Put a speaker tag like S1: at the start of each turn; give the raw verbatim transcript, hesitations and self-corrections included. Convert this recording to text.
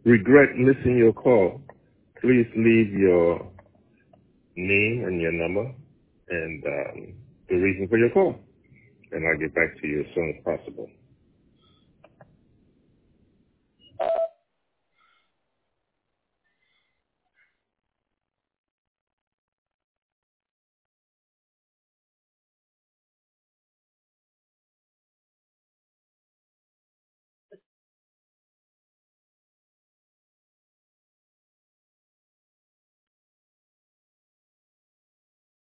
S1: regret missing your call, please leave your name and your number and um, the reason for your call, and I'll get back to you as soon as possible.